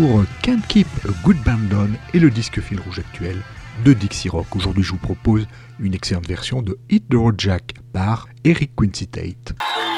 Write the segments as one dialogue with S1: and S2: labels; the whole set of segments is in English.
S1: pour Can't Keep a Good Band Down et le disque fil rouge actuel de Dixie Rock. Aujourd'hui, je vous propose une excellente version de Hit the Road Jack par Eric Quincy Tate.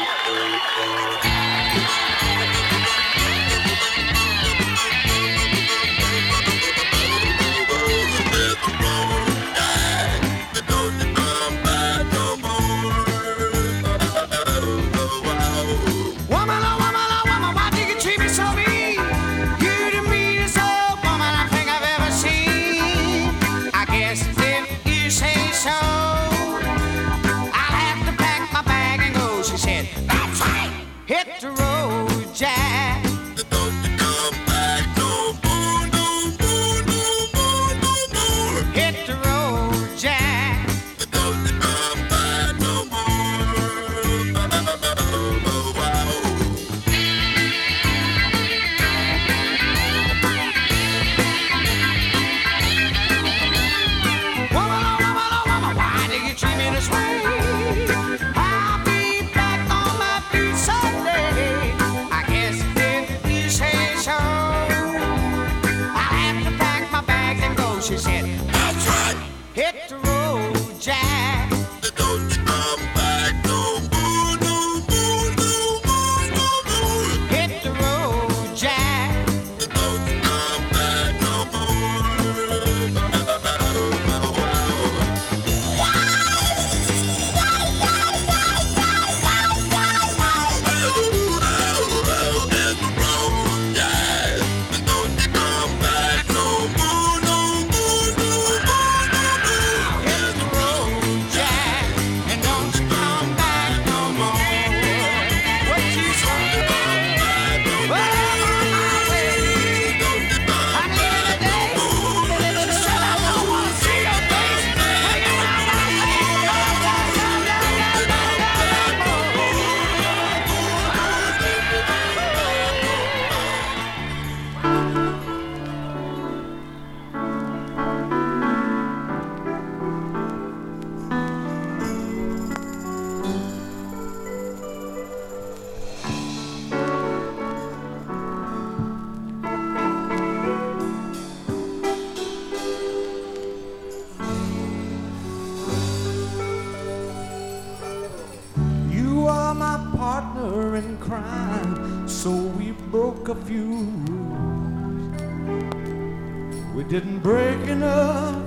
S2: Didn't break enough.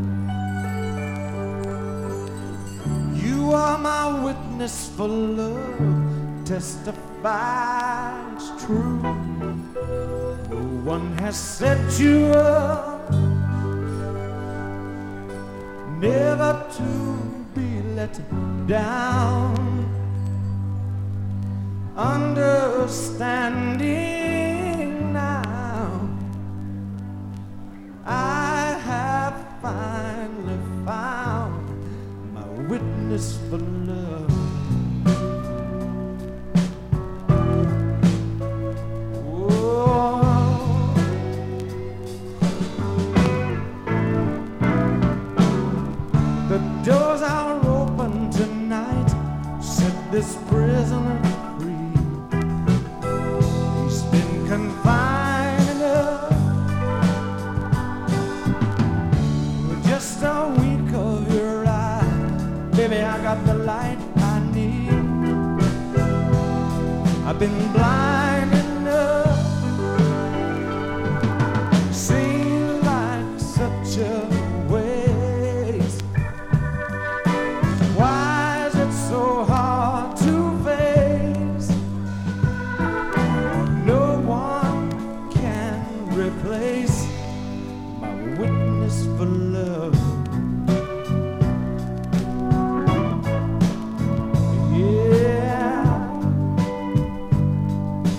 S2: You are my witness for love, testify it's true. No one has set you up, never to be let down. Understanding now, I have finally found my witness for love. Oh, the doors are open tonight, set this prisoner free. He's been confined just a wink of your eye, baby, I got the light I need. I've been blind enough, seems like such a waste. Why is it so hard to face? No one can replace my witness for love. Yeah.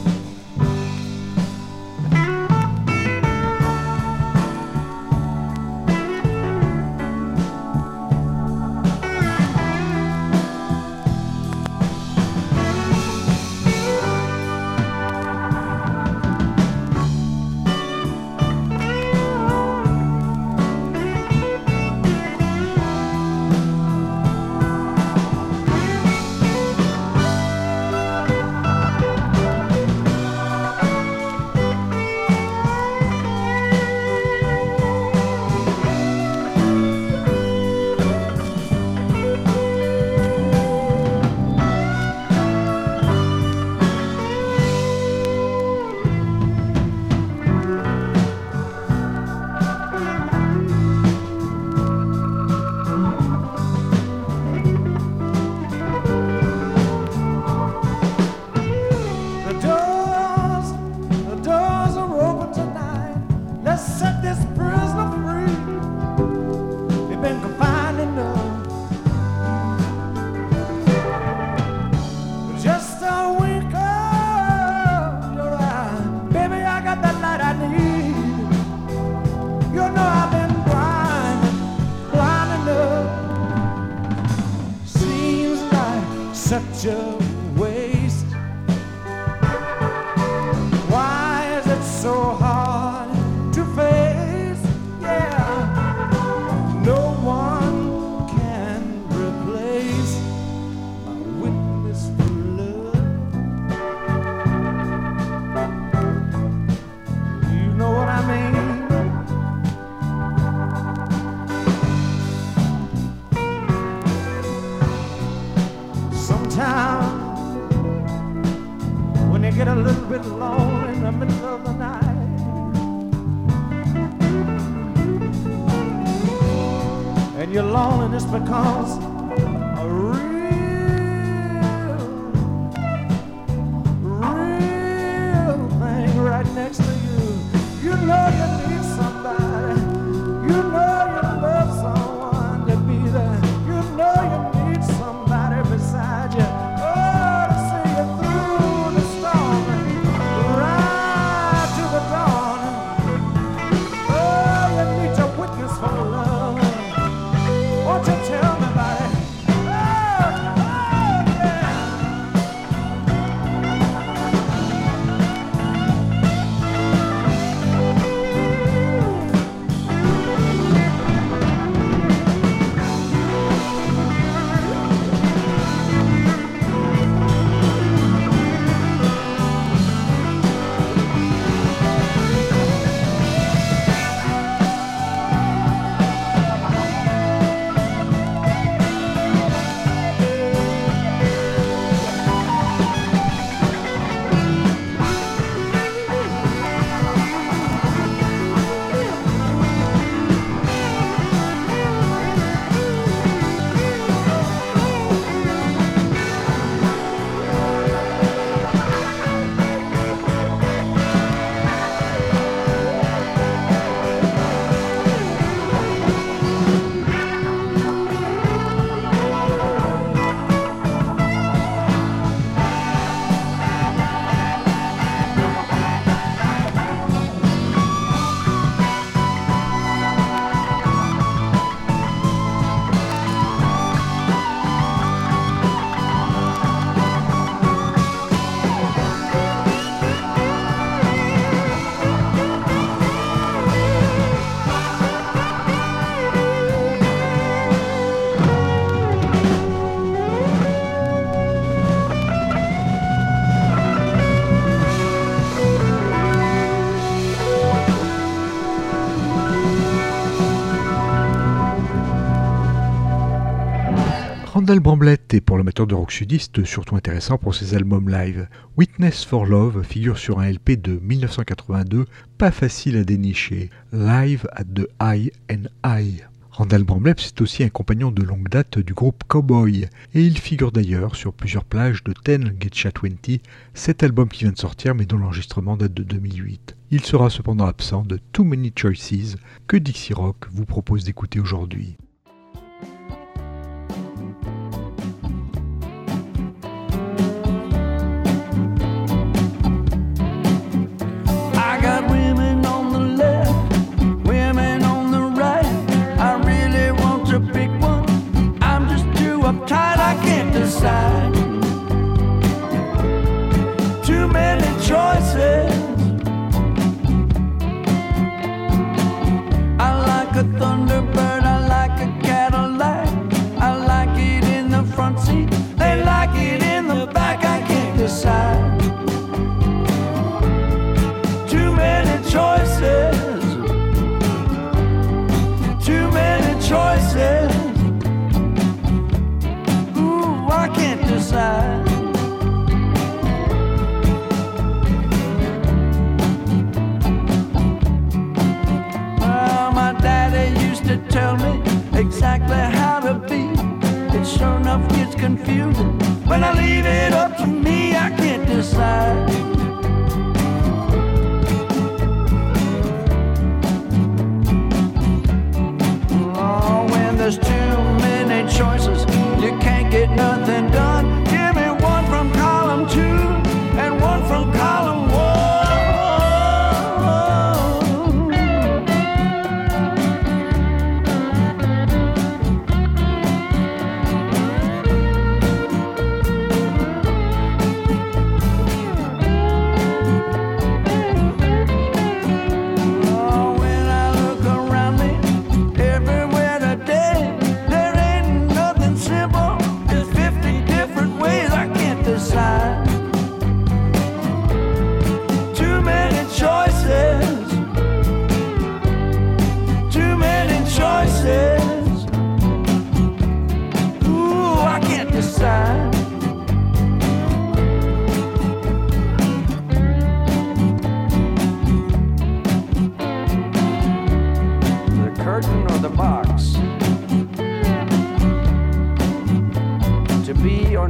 S2: to waste. Why is it so hard to face? Yeah, no one can replace my witness for love. You know what I mean? When you get a little bit alone in the middle of the night, and your loneliness becomes a real thing right next to you. You know you need somebody. You know you love someone to be there. You know you need somebody beside you.
S1: Randall Bramblett est pour l'amateur de rock sudiste surtout intéressant pour ses albums live. Witness for Love figure sur un LP de 1982, pas facile à dénicher, Live at the I&I. Randall Bramblett c'est aussi un compagnon de longue date du groupe Cowboy, et il figure d'ailleurs sur plusieurs plages de Ten Getcha 20, cet album qui vient de sortir mais dont l'enregistrement date de 2008. Il sera cependant absent de Too Many Choices que Dixie Rock vous propose d'écouter aujourd'hui.
S2: Too many choices. I like a Thunderbird, I like a Cadillac. I like it in the front seat, they like it in the back. I can't decide. Too many choices. Too many choices. Ooh, I can't decide. To tell me exactly how to be. It sure enough gets confusing when I leave it up to me. I can't decide. Oh, when there's too many choices, you can't get nothing done. Give me one from column 2 and one from column 1.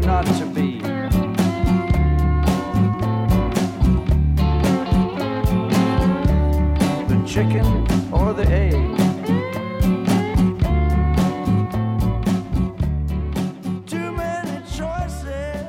S2: not to be. The chicken or the egg? Too many choices.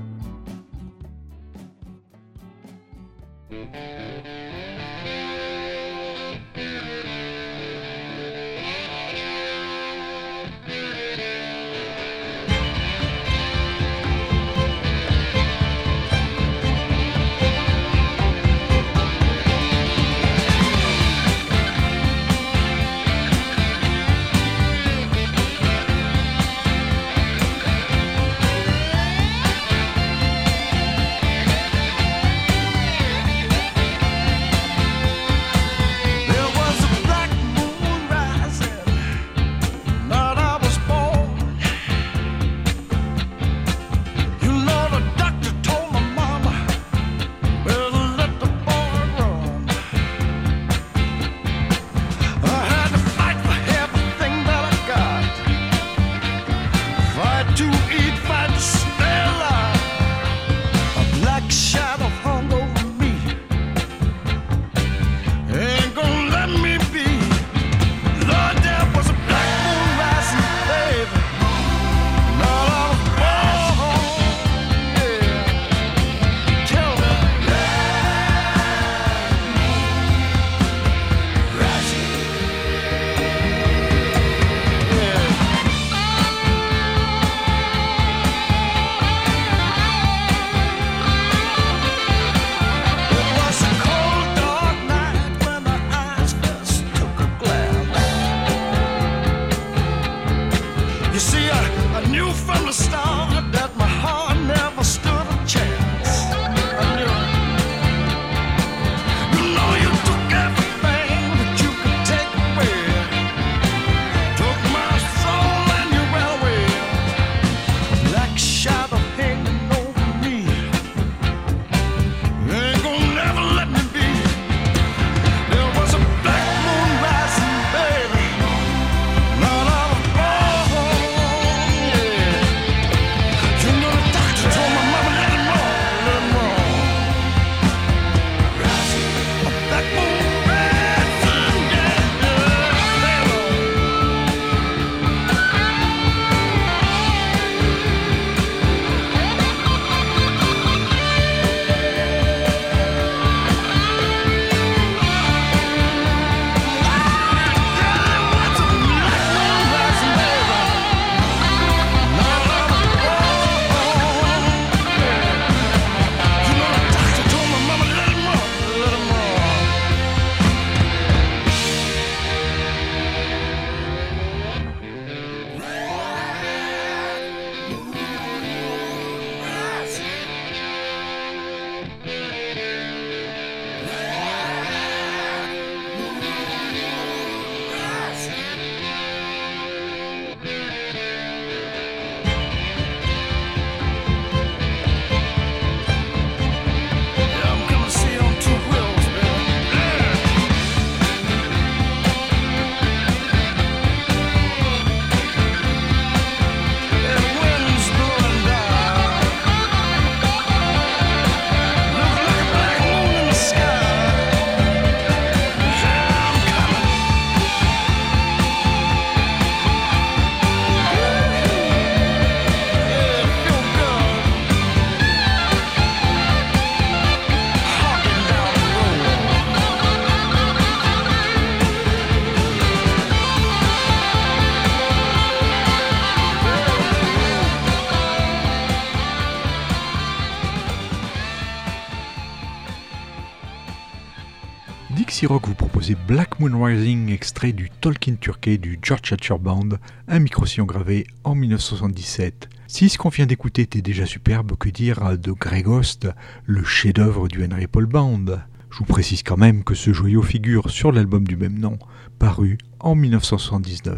S1: Dixie Rock vous proposait Black Moon Rising, extrait du Tolkien Turkey du George Hatcher Band, un micro-sillon gravé en 1977. Si ce qu'on vient d'écouter était déjà superbe, que dire de Grey Ghost, le chef-d'œuvre du Henry Paul Band? Je vous précise quand même que ce joyau figure sur l'album du même nom, paru en 1979.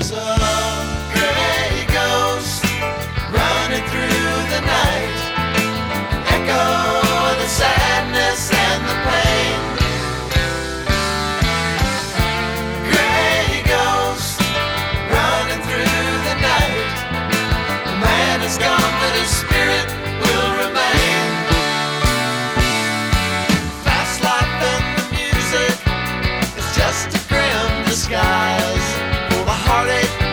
S3: There's a gray ghost running through the night, echo of the sadness and the pain. Gray ghost running through the night. The man is gone, but his spirit will remain. Fast life and the music is just a grim disguise for the heartache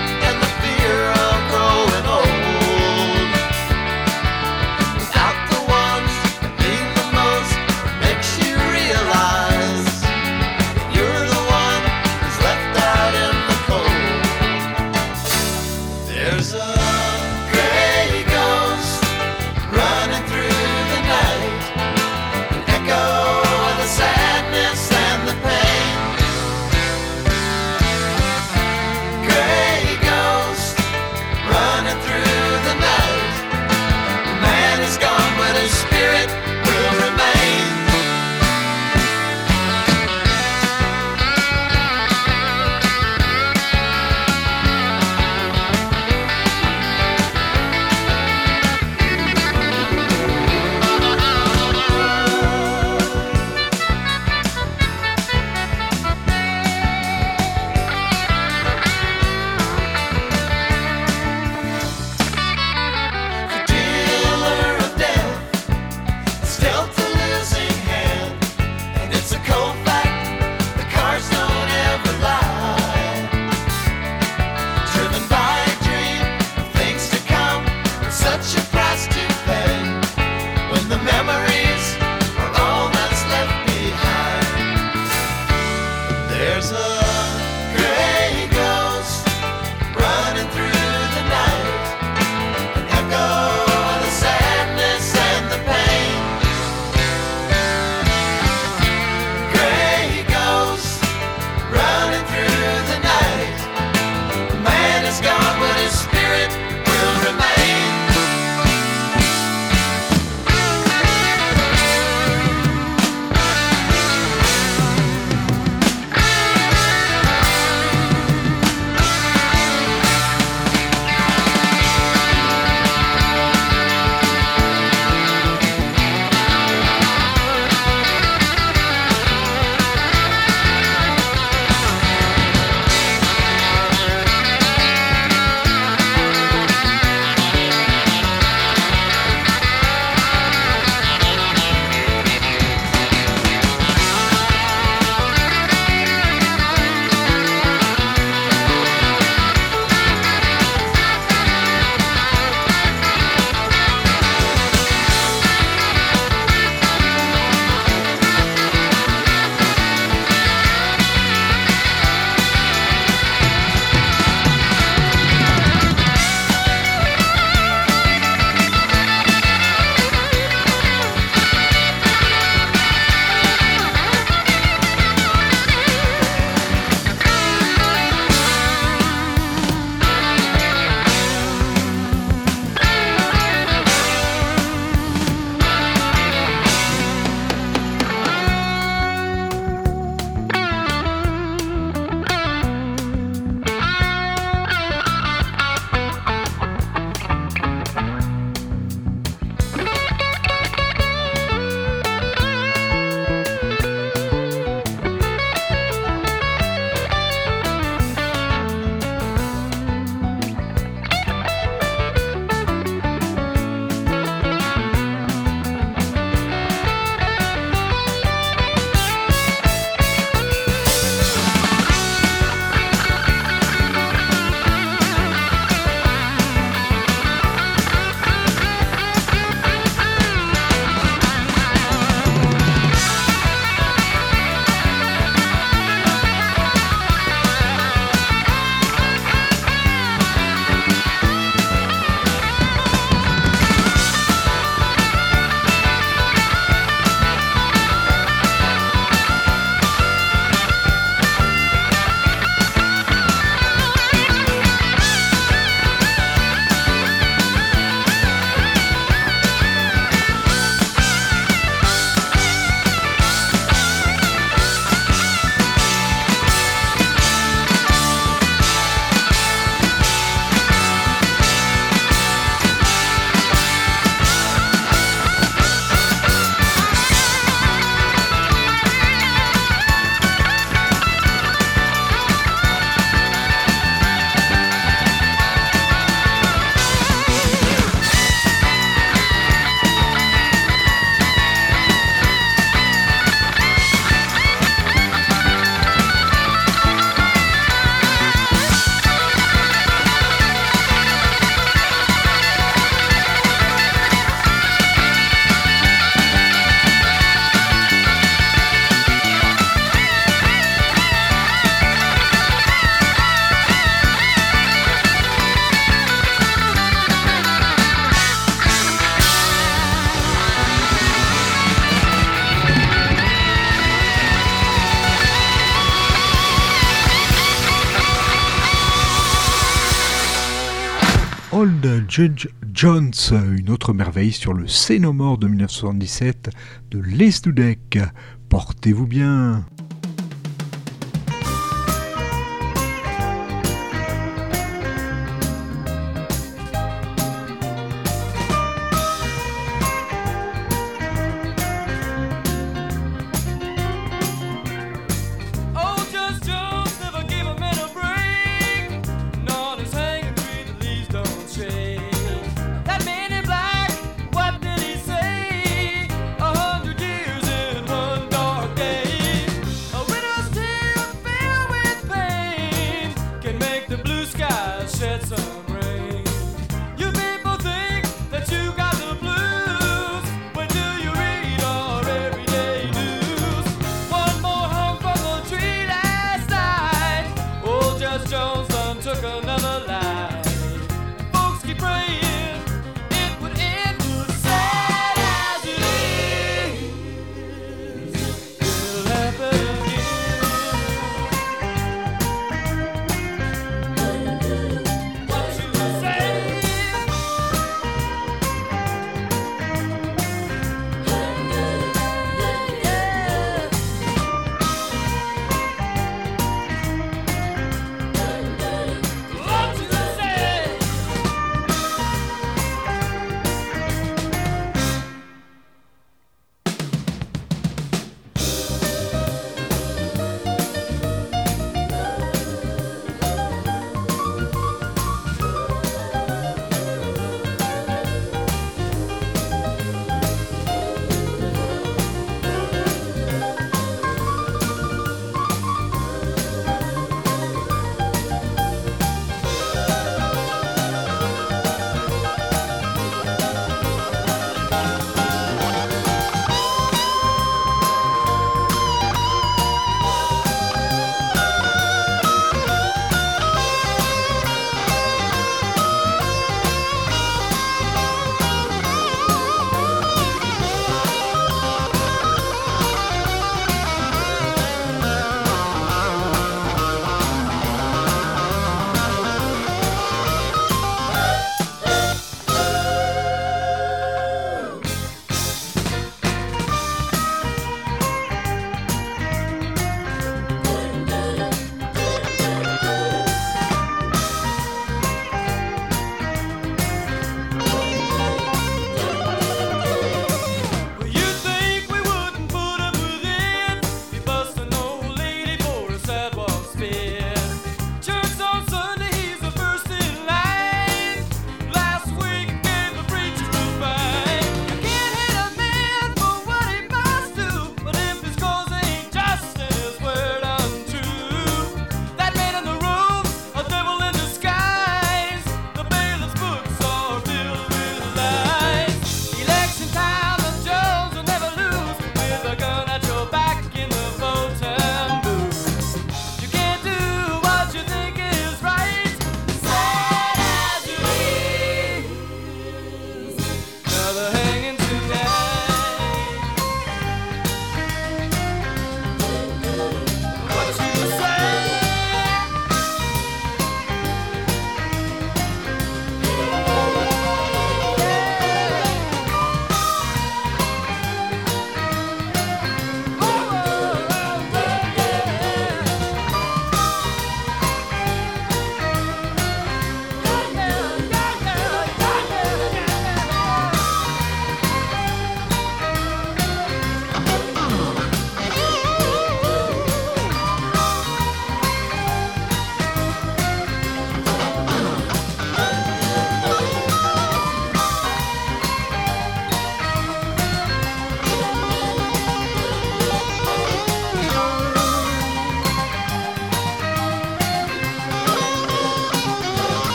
S1: Old Judge Jones, une autre merveille sur le C'est No More de 1977 de Les Dudek. Portez-vous bien.